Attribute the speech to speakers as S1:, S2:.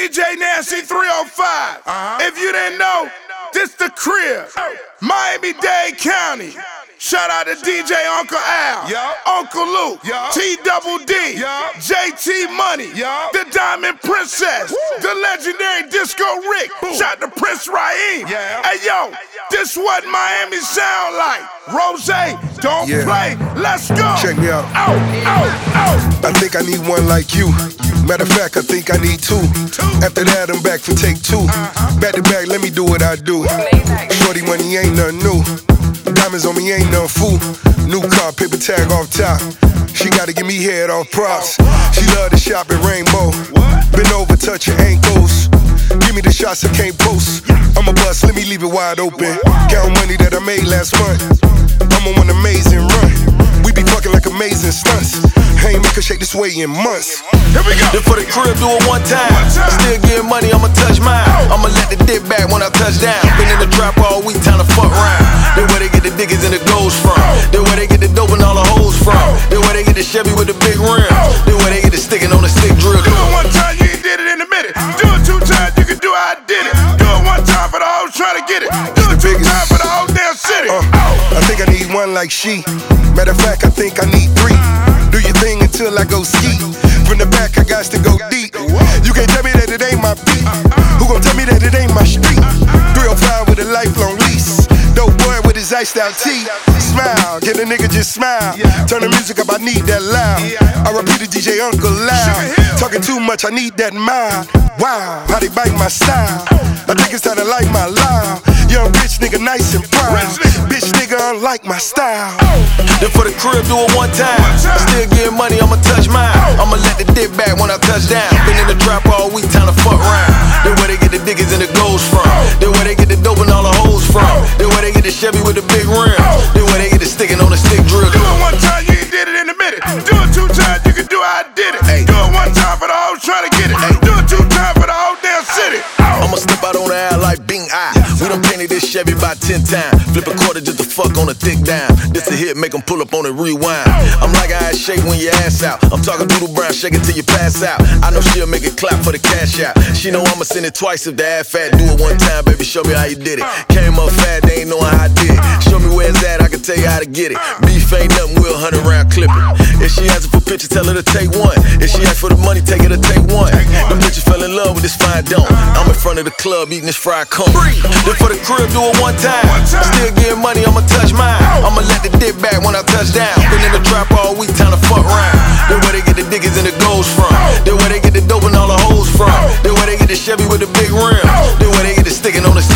S1: DJ Nancy 305. If you didn't know, this the crib. Miami-Dade County. Shout out to DJ Uncle Al, Uncle Luke, T-Double D, JT Money, the Diamond Princess, the legendary Disco Rick. Shout out to Prince Raheem. Hey yo, this what Miami sound like. Rose, don't play, let's go.
S2: Check me out.
S1: I
S2: think I need one like you. Matter of fact, I think I need two. After that, I'm back for take two. Back to back, let me do what I do. Shorty money ain't nothing new. Diamonds on me ain't nothing fool. New car, paper tag off top. She gotta give me head off props. She love to shop at Rainbow. Bend over, touch her ankles. Give me the shots I can't post. I'm a bust, let me leave it wide open. Count money that I made last month. I'm on one amazing run. We be fucking like amazing stunts. I ain't make her shake this way in months.
S1: Here we go.
S3: Then for the crib, do it one time. Still getting money, I'ma touch mine. I'ma let the dick back when I touch down. Been in the trap all week, time to fuck round. Then where they get the diggers and the goals from. Then where they get the dope and all the hoes from. Then where they get the Chevy with the big rims. Then where they get the sticking on the stick drill.
S1: Do it one time, you ain't did it in a minute. Do it two times, you can do how I did it. Do it one time for the hoes trying to get it. Do it two times for the whole damn city.
S2: I think I need one like she. Matter of fact, I think I need three. Do your thing until I go ski. From the back, I got to go deep. You can't tell me that it ain't my beat. Who gon' tell me that it ain't my street? 305 with a lifelong lease. Dope boy with his iced out tee. Smile, get a nigga just smile. Turn the music up, I need that loud. I repeat it, DJ Uncle Loud. Talking too much, I need that mild. Wow, how they bite my style. I think it's time to like my loud. Young rich nigga, nice and proud. Bitch nigga, unlike my style.
S3: Then for the crib, do it one time. Still getting money, I'ma touch mine. I'ma let the dick back when I touch down. Been in the trap all week, time to fuck round. Then where they get the diggers and the goals from. Then where they get the dope and all the hoes from. Then where they get the Chevy with the big rims. Then where they get the sticking on the stick drill.
S1: Do it one time, you ain't did it in a minute. Do it two times, you can do how I did it. Do it one time for the hoes trying to get it. Do it two times for the whole damn city.
S3: I'ma step out on the air like Bing Eye. We done painted this Chevy about 10 times. Flip a quarter just to fuck on a thick dime. This a hit, make them pull up on it, rewind. I'm like I shake when your ass out. I'm talking Doodle Brown, shake it till you pass out. I know she'll make it clap for the cash out. She know I'ma send it twice if the ass fat. Do it one time, baby, show me how you did it. Came up fat, they ain't knowing how I did it. Show me where it's at, I can tell you how to get it. Beef ain't nothing, we'll 100 round clip it. If she asking for pictures, tell her to take one. If she ask for the money, take her to take one. Them bitches fell in love with this fine don't. I'm in front of the club eating this fried cone. Then for the crib, do it one time. Still getting money, I'ma touch mine. I'ma let the dick back when I touch down. Been in the trap all week, time to fuck round. Then where they get the diggers and the goals from. Then where they get the dope and all the hoes from. Then where they get the Chevy with the big rims. Then where they get the sticking on the